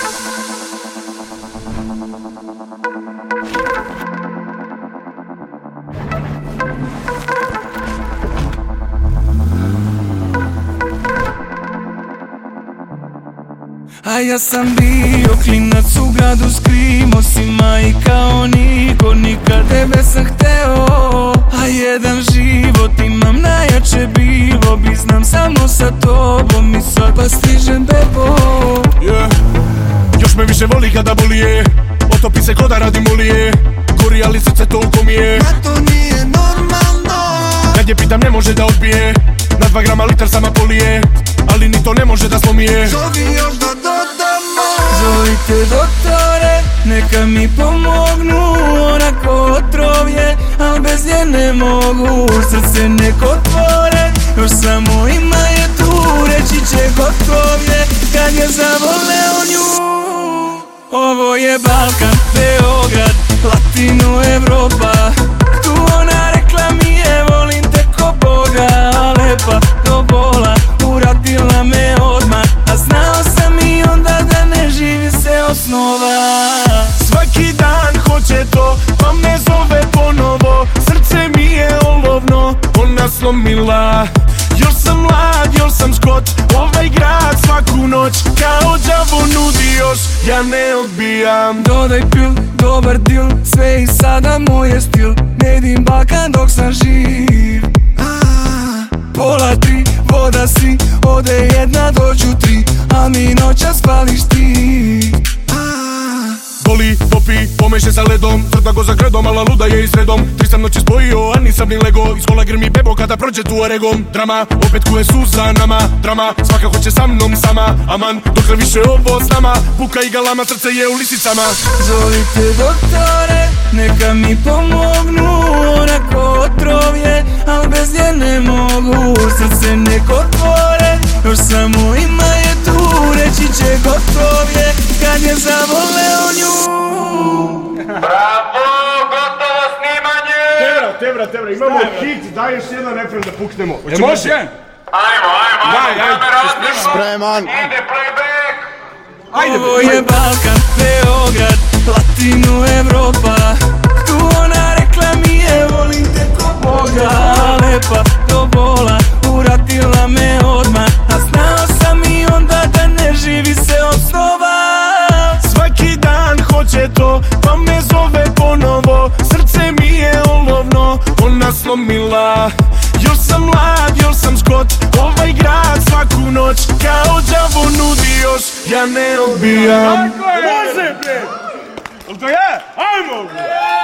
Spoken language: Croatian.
A ja sam bio klinac u gradu, skrimo si i kao niko, nikad tebe sam hteo. A jedan život imam, najjače bilo bi, znam samo sa tobom i sad pa stižem bebo. Još me više voli kada bolije, otopi se ko da radi mulije, gori ali srce toliko mi je. Da to nije normalno, kad je pitam ne može da odbije, na 2 grama litar sama polije, ali ni to ne može da slomije. zovi još da dodamo. Zovite doktore, neka mi pomognu, onako otrov je, al bez nje ne mogu. Srce neko otvore, još samo ima je tu, reći će gotov je, kad je zavoleo nju. Ovo je Balkan, Beograd, Latino Evropa, tu ona rekla mi je volim te ko Boga. Lepa do bola, uradila me odmah, a znao sam i onda da ne živi se osnova. Svaki dan hoće to, pa me zove ponovo, srce mi je olovno, ona slomila. Još sam mlad, još sam skot, ovaj grad svaku noć kao đavo nudi još, ja ne odbijam. Dodaj pil, dobar dil, sve i sada moj je stil, ne jedim Balkan dok sam živ. Pola 3, voda si, ode 1, dođu 3, a mi noća spališ ti. Boli, popi, pomeše sa ledom, crta go za kredom, ala luda je i sredom. 3 sam noći spojio, a nisam ni lego, iz kola grmi bebo kada prođe tuaregom. Drama, opet kuje suza nama, drama, svaka hoće sa mnom sama. Aman, dokle više ovo s nama, buka i galama, srce je u lisicama. Zovite doktore, neka mi pomognu, onako otrov je, al bez nje ne mogu. Srce neko otvore, još samo ima je tu, reći će gotov je, kad je zavoleo nju. Bravo, gotovo snimanje! Tebra, imamo hit, daj još jedan refren da puknemo. Može? Ajmo, kamera odlično! Spreman. Ide playback! Ovo je Balkan, Beograd, Latino Evropa, tu ona rekla mi je volim te ko Boga. Lepa do bola, uradila me odmah, a znao sam i onda da ne živi se osnova. Svaki dan hoće to, pa me zove ponovo, srce mi je olovno, ona slomila. Još sam mlad, još sam skot, ovaj grad svaku noć kao đavo nudi još, ja ne odbijam. Može bre! Jel to je? Ajmo bre!